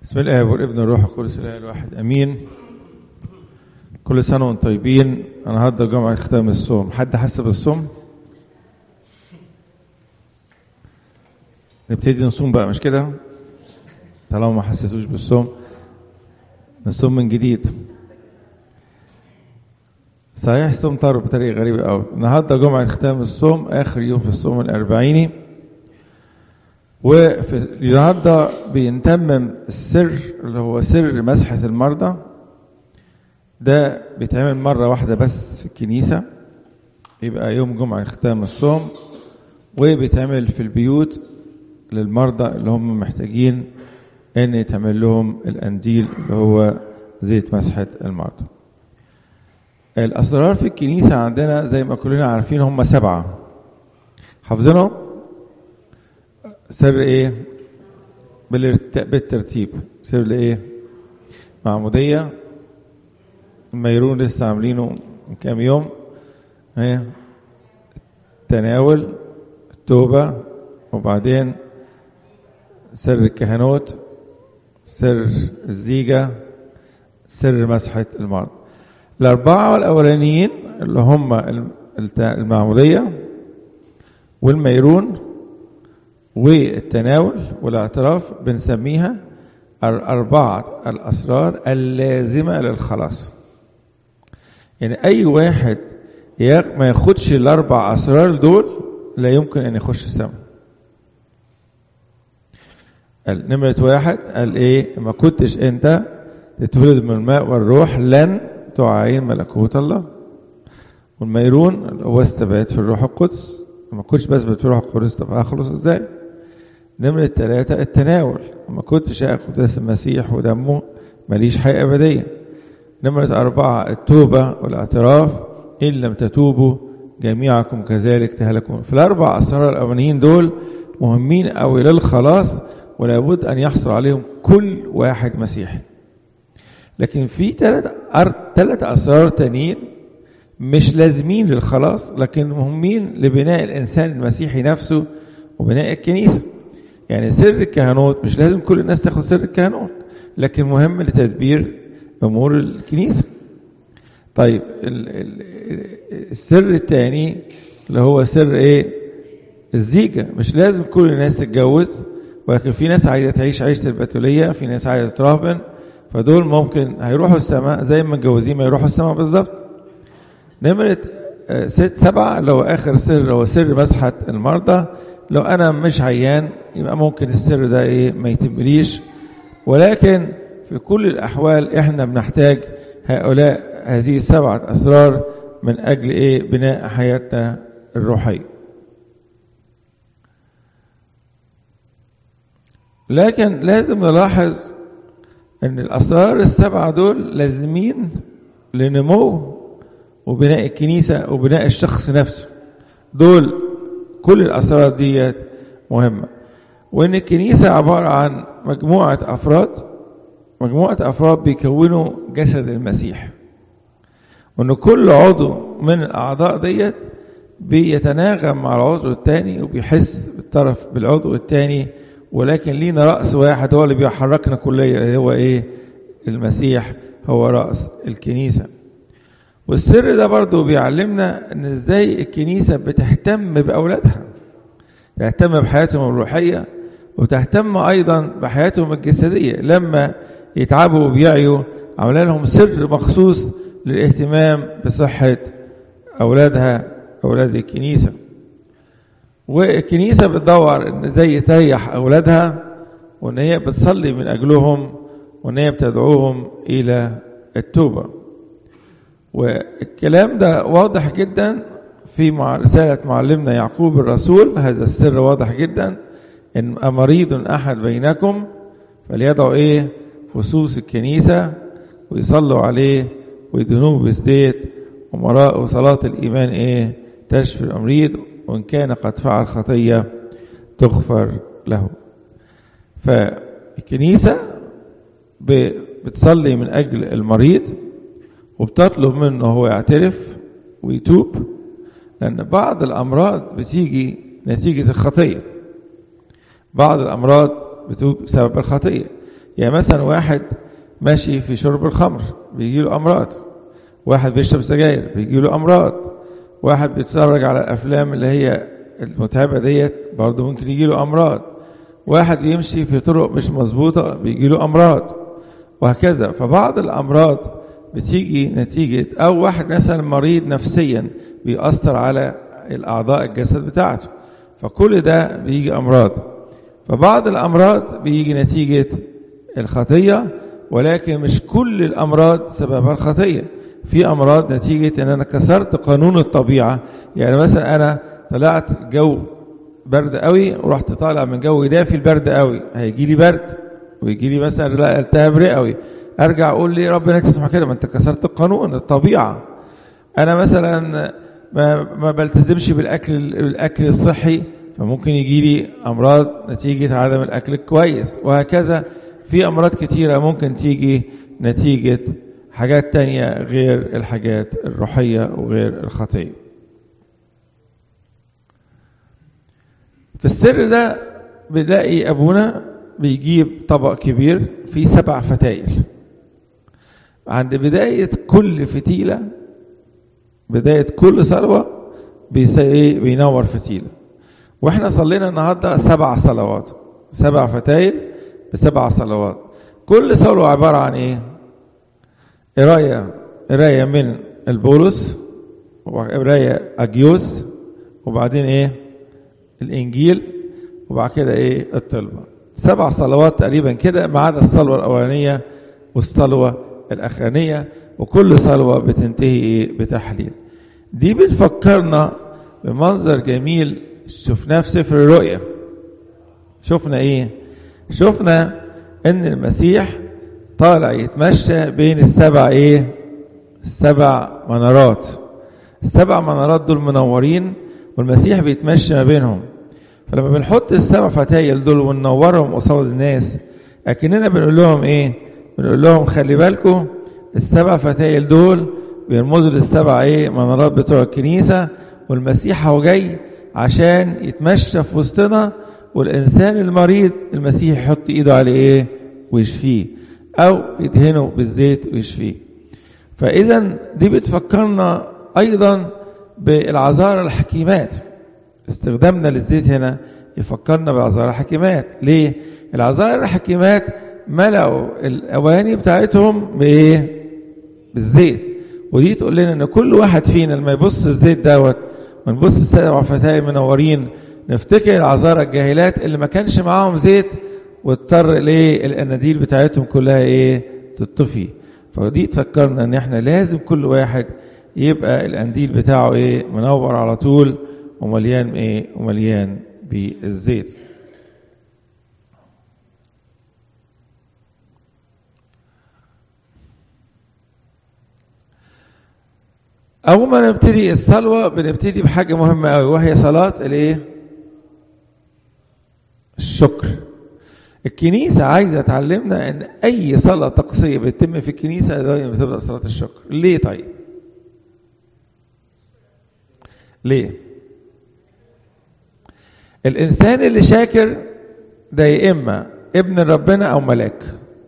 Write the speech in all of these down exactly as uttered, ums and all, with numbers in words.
بسم الله والابن والروح القدس الاله الواحد امين. كل سنه وانتم طيبين. النهارده جمعه ختام الصوم. حد حس بالصوم؟ نبتدي نصوم بقى، مش كده؟ طالما ما حسيتوش بالصوم نصوم من جديد. صحيح الصوم طار بطريقه غريبه قوي. النهارده جمعه ختام الصوم، اخر يوم في الصوم الاربعيني، وفي النهارده بينتمم السر اللي هو سر مسحة المرضى. ده بيتعمل مرة واحدة بس في الكنيسة، يبقى يوم جمعة ختام الصوم، وبيتعمل في البيوت للمرضى اللي هم محتاجين ان يتعمل لهم القنديل اللي هو زيت مسحة المرضى. الأسرار في الكنيسة عندنا زي ما كلنا عارفين هم سبعة، حافظينهم؟ سر ايه؟ بالترتيب. سر ايه؟ معمودية، الميرون لسه عاملينه من كام يوم، ايه؟ التناول، التوبة، وبعدين سر الكهنوت، سر الزيجة، سر مسحة المرض. الأربعة الأولانيين اللي هم المعمودية والميرون والتناول والاعتراف بنسميها الأربعة الأسرار اللازمة للخلاص. يعني أي واحد ما ياخدش الأربع أسرار دول لا يمكن أن يخش السماء. نمرة واحد قال إيه؟ ما كنتش أنت تتولد من الماء والروح لن تعاين ملكوت الله. والميرون هو الثبات في الروح القدس، ما كنتش بثبت في الروح القدس طب هخلص ازاي؟ نمرة ثلاثة التناول، ما كنتش اخد دم المسيح ودمه ماليش حياة أبدية. نمرة أربعة التوبة والاعتراف، إن لم تتوبوا جميعكم كذلك تهلكون. في الأربع أسرار الأولانيين دول مهمين أوي للخلاص، ولا بد أن يحصل عليهم كل واحد مسيحي. لكن في ثلاث ثلاث أسرار تانيين مش لازمين للخلاص، لكن مهمين لبناء الإنسان المسيحي نفسه وبناء الكنيسة. يعني سر الكهنوت مش لازم كل الناس تاخد سر الكهنوت، لكن مهم لتدبير أمور الكنيسة. طيب السر الثاني اللي هو سر ايه؟ الزيجة. مش لازم كل الناس تتجوز، ولكن في ناس عايزة تعيش عيشة البتولية، في ناس عايزة تراهبن، فدول ممكن هيروحوا السماء زي ما متجوزين ما يروحوا السماء بالظبط. نمرة ست سبعة اللي هو آخر سر هو سر مسحة المرضى. لو أنا مش عيان يبقى ممكن السر ده إيه ما يتمليش، ولكن في كل الأحوال إحنا بنحتاج هؤلاء هذه السبعة أسرار من أجل إيه؟ بناء حياتنا الروحية. لكن لازم نلاحظ أن الأسرار السبعة دول لازمين لنمو وبناء الكنيسة وبناء الشخص نفسه. دول كل الأسرار دي مهمة. وإن الكنيسة عبارة عن مجموعة أفراد مجموعة أفراد بيكونوا جسد المسيح، وإن كل عضو من الأعضاء دي بيتناغم مع العضو الثاني وبيحس بالطرف بالعضو الثاني، ولكن لينا رأس واحد هو اللي بيحركنا كليا، هو إيه؟ المسيح هو رأس الكنيسة. والسر ده برضو بيعلمنا ان ازاي الكنيسة بتهتم بأولادها، تهتم بحياتهم الروحية وتهتم ايضا بحياتهم الجسدية. لما يتعبوا وبيعيوا عملنا لهم سر مخصوص للاهتمام بصحة اولادها، اولاد الكنيسة. والكنيسة بتدور ان ازاي تريح اولادها، وان هي بتصلي من اجلهم، وان هي بتدعوهم الى التوبة. والكلام ده واضح جدا في رسالة معلمنا يعقوب الرسول. هذا السر واضح جدا، إن مريض أحد بينكم فليدعو إيه؟ خصوص الكنيسة ويصلوا عليه ويدهنوه بالزيت، ومراء صلاة الإيمان إيه؟ تشفي المريض، وإن كان قد فعل خطية تغفر له. فالكنيسة بتصلي من أجل المريض وبتطلب منه هو يعترف ويتوب، لأن بعض الأمراض بتيجي نتيجة الخطية. بعض الأمراض بتوب بسبب الخطية. يعني مثلا واحد ماشي في شرب الخمر بيجي له أمراض، واحد بيشرب سجاير بيجي له أمراض، واحد بيتفرج على الأفلام اللي هي المتعبة ديت برضه ممكن يجي له أمراض، واحد يمشي في طرق مش مظبوطة بيجي له أمراض، وهكذا. فبعض الأمراض بتيجي نتيجة، أو واحد مثلا مريض نفسيا بيأثر على الأعضاء الجسد بتاعته، فكل ده بيجي أمراض. فبعض الأمراض بيجي نتيجة الخطية، ولكن مش كل الأمراض سببها الخطية. في أمراض نتيجة أن أنا كسرت قانون الطبيعة. يعني مثلا أنا طلعت جو برد قوي ورحت طالع من جو دافي البرد قوي، هيجي لي برد ويجي لي مثلا لا التهاب رئوي، ارجع اقول لي ربنا تسمح كده، ما انت كسرت القانون الطبيعه. انا مثلا ما, ما بلتزمش بالاكل الاكل الصحي، فممكن يجي لي امراض نتيجه عدم الاكل الكويس، وهكذا. في امراض كتيره ممكن تيجي نتيجه حاجات تانية غير الحاجات الروحيه وغير الخطيه. في السر ده بنلاقي ابونا بيجيب طبق كبير فيه سبع فتايل. عند بداية كل فتيلة، بداية كل صلوة بينور فتيلة. واحنا صلينا النهاردة سبع صلوات، سبع فتايل بسبع صلوات. كل صلوة عبارة عن ايه؟ قراية قراية من البولس، وقراية أجيوس، وبعدين ايه؟ الإنجيل، وبعد كده ايه؟ الطلبة. سبع صلوات تقريبا كده، ما عدا الصلوة الأولانية والصلوة الأخرانية، وكل صلوة بتنتهي ايه؟ بتحليل. دي بتفكرنا بمنظر جميل شفناه في سفر الرؤيا. شفنا ايه؟ شفنا ان المسيح طالع يتمشى بين السبع ايه؟ السبع منارات. السبع منارات دول منورين، والمسيح بيتمشى ما بينهم. فلما بنحط السبع فتايل دول وننورهم قصاد الناس، اكننا بنقول لهم ايه؟ بنقول لهم خلي بالكم السبع فتايل دول بيرمزوا للسبع ايه؟ منارات بتوع الكنيسة، والمسيح هو جاي عشان يتمشى في وسطنا، والإنسان المريض المسيح يحط إيده عليه إيه؟ ويشفيه، أو يدهنه بالزيت ويشفيه. فإذا دي بتفكرنا أيضا بالعذارى الحكيمات. استخدامنا للزيت هنا يفكرنا بالعذارى الحكيمات. ليه؟ العذارى الحكيمات ملأوا الأواني بتاعتهم بإيه؟ بالزيت. ودي تقول لنا إن كل واحد فينا لما يبص الزيت دوت ونبص السبع فتايل منورين، نفتكر العذارى الجاهلات اللي ما كانش معاهم زيت، واضطر ليه الاناديل بتاعتهم كلها ايه؟ تطفي. فدي تفكرنا ان احنا لازم كل واحد يبقى الانديل بتاعه ايه؟ منور على طول ومليان ايه؟ ومليان بالزيت. اول ما نبتدي الصلوه بنبتدي بحاجه مهمه قوي، وهي صلاه الايه؟ الشكر. الكنيسه عايزه تعلمنا ان اي صلاه طقسيه بتتم في الكنيسه دايما بتبدا صلاه الشكر. ليه طيب؟ ليه؟ الانسان اللي شاكر ده يا اما ابن ربنا او ملاك.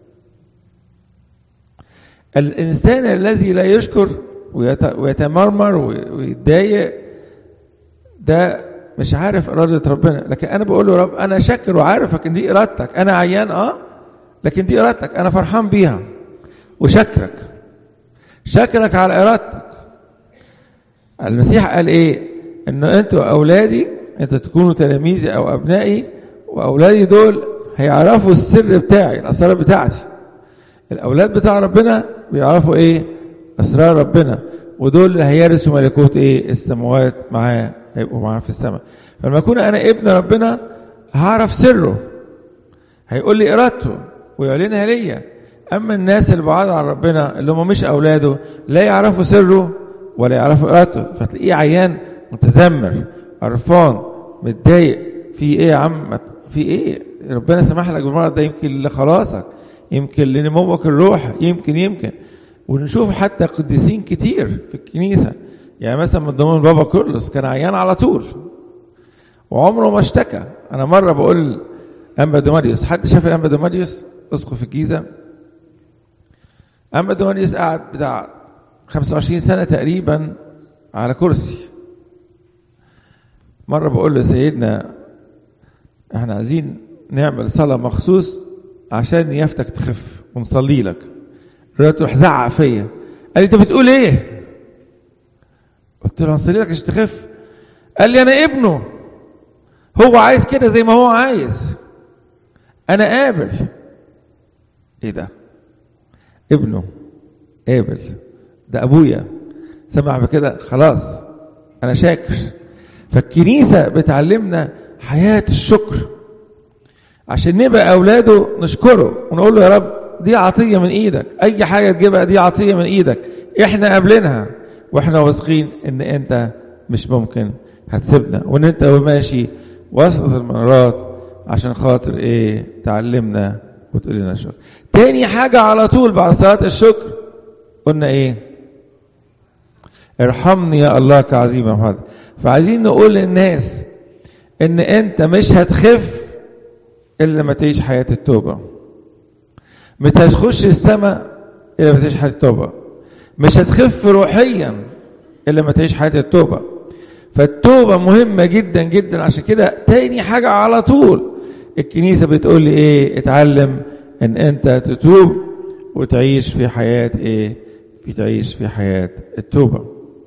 الانسان الذي لا يشكر ويتمرمر ويتضايق ده مش عارف إرادة ربنا. لكن أنا بقول له رب أنا شاكر وعارفك إن دي إرادتك، أنا عيان آه لكن دي إرادتك، أنا فرحان بيها وشكرك، شكرك على إرادتك. المسيح قال إيه؟ إنه أنتوا أولادي، أنتوا تكونوا تلاميذي أو أبنائي، وأولادي دول هيعرفوا السر بتاعي، الأسرار بتاعتي. الأولاد بتاع ربنا بيعرفوا إيه؟ أسرار ربنا، ودول اللي هيرثوا ملكوت إيه؟ السماوات معاه، هيبقوا معاه في السماء. فلما أكون أنا ابن ربنا هعرف سره، هيقول لي إرادته ويعلنها ليا. أما الناس اللي بعاد عن ربنا اللي هم مش أولاده لا يعرفوا سره ولا يعرفوا إرادته، فتلاقيه عيان متذمر قرفان متضايق. في إيه يا عم؟ في إيه؟ ربنا سمح لك بالمرض ده يمكن لخلاصك، يمكن لنموك الروح، يمكن يمكن ونشوف حتى قديسين كتير في الكنيسة. يعني مثلا من ضمن البابا كرولوس كان عيان على طول وعمره ما اشتكى. أنا مرة بقول أنبا دوماديوس، حد شاف الأنبا دوماديوس؟ اسقف الجيزه. اما دونيس قعد بتاع خمسة وعشرين سنه تقريبا على كرسي. مره بقول له سيدنا احنا عايزين نعمل صلاه مخصوص عشان يافتك تخف ونصلي لك. رحت راح زعق فيا، قال لي انت بتقول ايه؟ قلت له هنصلي لك عشان تخف. قال لي انا ابنه، هو عايز كده زي ما هو عايز، انا قابل. ايه ده؟ ابنه قابل؟ ده ابويا سمع بكده خلاص انا شاكر. فالكنيسه بتعلمنا حياه الشكر عشان نبقى اولاده نشكره ونقول له يا رب دي عطيه من ايدك، اي حاجه تجيبها دي عطيه من ايدك، احنا قابلينها واحنا واثقين ان انت مش ممكن هتسيبنا، وان انت ماشي وسط المنارات عشان خاطر ايه؟ تعلمنا وتقول لنا شكر. تاني حاجه على طول بعد صلاه الشكر قلنا ايه؟ ارحمني يا الله كعظيم محمد. فعايزين نقول للناس ان انت مش هتخف الا لما تعيش حياه التوبه، مش هتخش السماء الا لما تعيش حياه التوبه، مش هتخف روحيا الا لما تعيش حياه التوبه. فالتوبه مهمه جدا جدا. عشان كده تاني حاجه على طول الكنيسه بتقول لي ايه؟ اتعلم ان انت تتوب وتعيش في حياه ايه؟ في تعيش في حياه التوبه.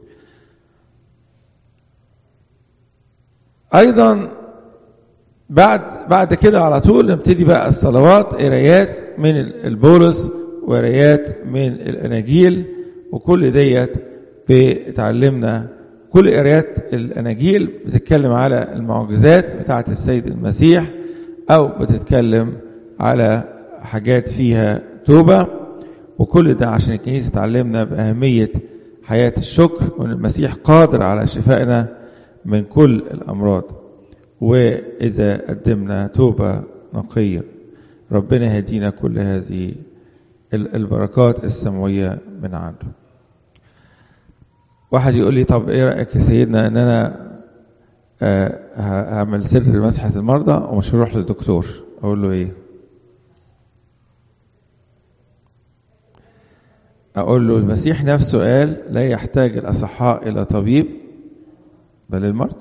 ايضا بعد بعد كده على طول نبتدي بقى الصلوات، قرايات من البولس وقرايات من الاناجيل، وكل ديت بتعلمنا. كل قرايات الاناجيل بتتكلم على المعجزات بتاعه السيد المسيح، او بتتكلم على حاجات فيها توبه، وكل ده عشان الكنيسه تعلمنا باهميه حياه الشكر، وان المسيح قادر على شفائنا من كل الامراض. وإذا قدمنا توبة نقية ربنا يهدينا كل هذه البركات السماوية من عنده. واحد يقول لي طب ايه رأيك يا سيدنا ان انا هعمل سر مسحة المرضى ومش هروح للدكتور؟ اقول له ايه؟ اقول له المسيح نفسه قال لا يحتاج الاصحاء الى طبيب بل المرضى.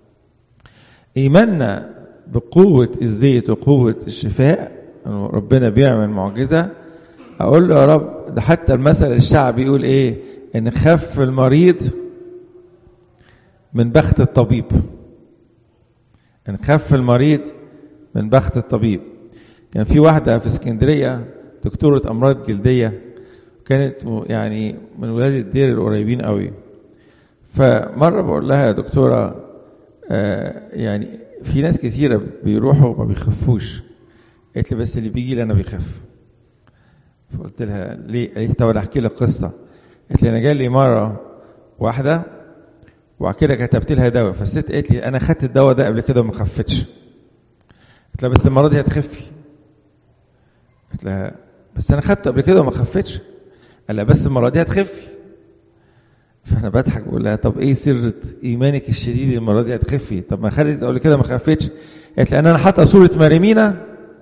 إيماننا بقوة الزيت وقوة الشفاء، ربنا بيعمل معجزة. أقول له يا رب ده حتى المثل الشعبي يقول إيه؟ إن خف المريض من بخت الطبيب. إن خف المريض من بخت الطبيب. كان في واحدة في اسكندرية دكتورة أمراض جلدية، كانت يعني من ولاد الدير القريبين قوي. فمرة بقول لها يا دكتورة آه يعني في ناس كثيرة بيروحوا ما بيخفوش. قالت لي بس اللي بيجي لي أنا بيخف. فقلت لها ليه؟ قالت لي طب أنا أحكي لك قصة. قالت لي أنا جالي مرة واحدة وبعد كده كتبت لها دواء، فالست قالت لي أنا خدت الدواء ده قبل كده وما خفتش. قلت لها بس المرة دي هتخفي. قلت لها بس أنا خدته قبل كده وما خفتش. قال لها بس المرة دي هتخفي. فانا بضحك بقول لها طب ايه سر ايمانك الشديد المره دي هتخفي؟ طب ما خدت قبل كده ما خفتش. قالت لي انا حاطه صوره مريمينا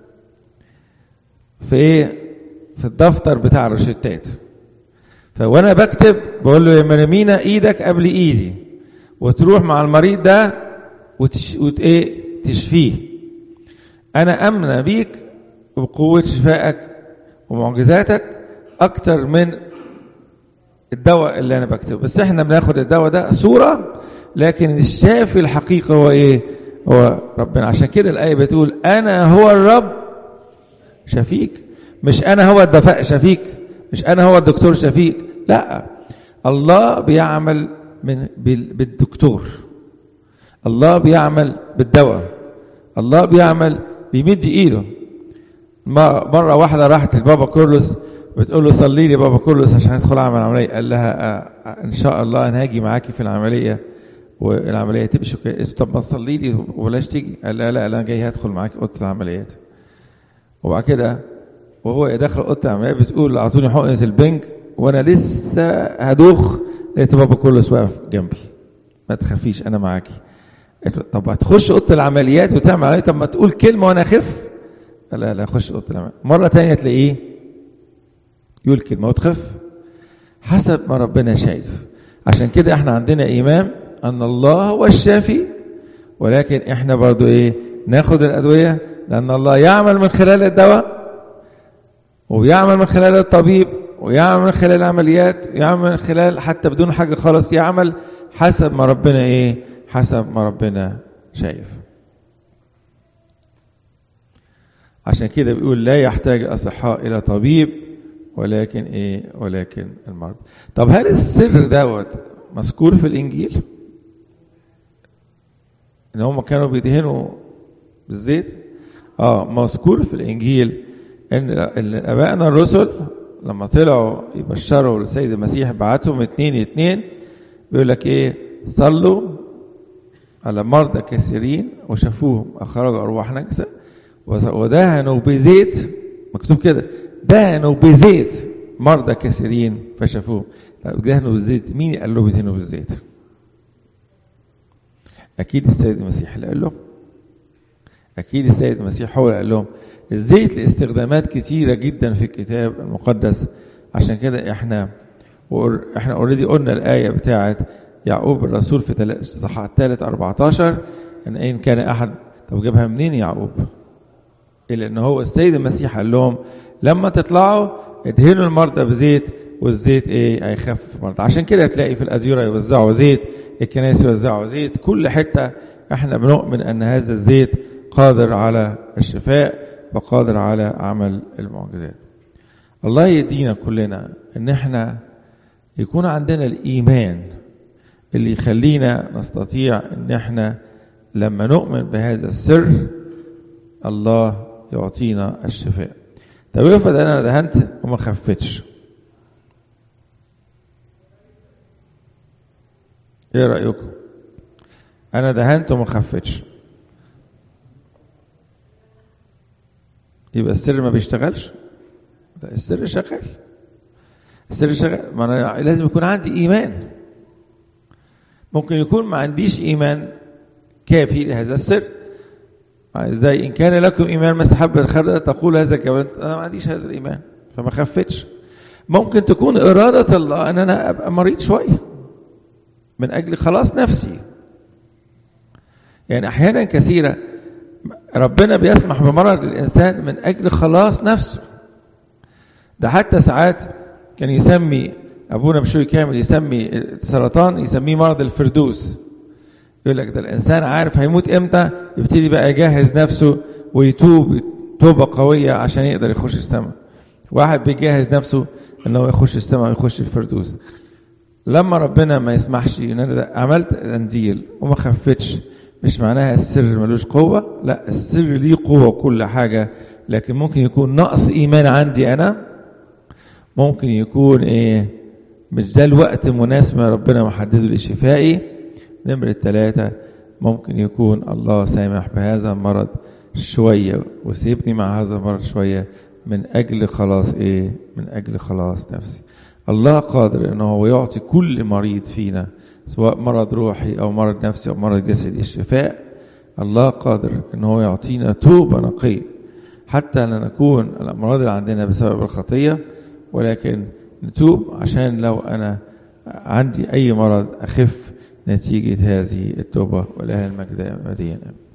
في ايه؟ في الدفتر بتاع الروشتات. فوانا بكتب بقول له يا مريمينا ايدك قبل ايدي، وتروح مع المريض ده وتش... وت ايه تشفيه. انا امنه بيك وبقوه شفائك ومعجزاتك اكتر من الدواء اللي انا بكتبه. بس احنا بناخد الدواء ده صورة، لكن الشافي الحقيقة هو ايه؟ هو ربنا. عشان كده الآية بتقول انا هو الرب شفيك. مش انا هو الدفاء شفيك، مش انا هو الدكتور شفيك، لا، الله بيعمل من بالدكتور، الله بيعمل بالدواء، الله بيعمل بيمد ايده. مرة واحدة راحت لبابا كورلوس بتقول له صلي لي بابا كورلوس عشان ادخل اعمل عمليه. قال لها ان شاء الله انا هاجي معاكي في العمليه والعمليه تبقى شكرا. طب ما تصلي لي وبلاش تيجي. قال لا لا انا جاي هدخل معاكي اوضه العمليات. وبعد كده وهو داخل اوضه العمليات بتقول اعطوني حقنه البنج وانا لسه هدوخ، لقيت بابا كورلوس واقف جنبي. ما تخافيش انا معاكي. طب هتخش اوضه العمليات وتعمل عمليه، طب ما تقول كلمه وانا اخف. لا لا يخش اوضه العمل. مره تانية تلاقيه يقول كلمه وتخف حسب ما ربنا شايف. عشان كده احنا عندنا ايمان ان الله هو الشافي، ولكن احنا برضو ايه ناخد الادويه، لان الله يعمل من خلال الدواء، ويعمل من خلال الطبيب، ويعمل من خلال العمليات، ويعمل من خلال حتى بدون حاجه خالص، يعمل حسب ما ربنا ايه حسب ما ربنا شايف. عشان كده بيقول لا يحتاج الاصحاء الى طبيب ولكن ايه ولكن المرضى. طب هل السر دوت مذكور في الانجيل ان هم كانوا بيدهنوا بالزيت؟ اه مذكور في الانجيل ان ابائنا الرسل لما طلعوا يبشروا للسيد المسيح بعتهم اتنين اتنين، بيقول لك ايه صلوا على مرضى كثيرين وشافوهم اخرجوا ارواح نجسه ودهنوا بزيت، مكتوب كده دهنوا بزيت مرضى كثيرين فشافوهم. طيب دهنوا بالزيت، مين قال له بيدهنوا بالزيت؟ اكيد السيد المسيح اللي قال لهم، اكيد السيد المسيح هو اللي قال لهم. الزيت لاستخدامات كتيره جدا في الكتاب المقدس. عشان كده احنا احنا اوريدي قلنا الايه بتاعه يعقوب الرسول في الصحاح الثالث أربعتاشر ان ان كان احد. طب جابها منين يعقوب؟ الا ان هو السيد المسيح قال لهم لما تطلعوا ادهنوا المرضى بزيت، والزيت ايه هيخفف المرضى. عشان كده تلاقي في الاديره يوزعوا زيت، الكنائس يوزعوا زيت، كل حته احنا بنؤمن ان هذا الزيت قادر على الشفاء وقادر على عمل المعجزات. الله يدينا كلنا ان احنا يكون عندنا الايمان اللي يخلينا نستطيع ان احنا لما نؤمن بهذا السر الله يعطينا الشفاء. طب افرض انا دهنت وما خفتش، ايه رايكم؟ انا دهنت وما خفتش، يبقى السر ما بيشتغلش؟ لا السر شغال، السر شغال. ما انا لازم يكون عندي ايمان. ممكن يكون ما عنديش ايمان كافي لهذا السر. ازاي ان كان لكم ايمان مثل حبة الخردل تقول هذا الجبل، انا ما عنديش هذا الايمان فما خفتش. ممكن تكون اراده الله ان انا ابقى مريض شويه من اجل خلاص نفسي. يعني احيانا كثيره ربنا بيسمح بمرض الانسان من اجل خلاص نفسه. ده حتى ساعات كان يسمي ابونا بشوي كامل يسمي السرطان يسميه مرض الفردوس. يقول لك ده الانسان عارف هيموت امتى، يبتدي بقى يجهز نفسه ويتوب توبه قويه عشان يقدر يخش السماء. واحد بيجهز نفسه انه يخش السماء ويخش الفردوس. لما ربنا ما يسمحش ان انا عملت قنديل وما خفتش، مش معناها السر ملوش قوه، لا السر ليه قوه كل حاجه، لكن ممكن يكون نقص ايمان عندي انا. ممكن يكون ايه مش ده الوقت المناسب ربنا محدده لشفائي. نمرة ثلاثة ممكن يكون الله سامح بهذا المرض شوية وسيبني مع هذا المرض شوية من أجل خلاص إيه من أجل خلاص نفسي. الله قادر أنه هو يعطي كل مريض فينا سواء مرض روحي أو مرض نفسي أو مرض جسدي الشفاء. الله قادر أنه هو يعطينا توبة نقية حتى لا نكون الأمراض اللي عندنا بسبب الخطية، ولكن نتوب عشان لو أنا عندي أي مرض أخف نتيجة هذه التوبة. ولها المجد أبديا.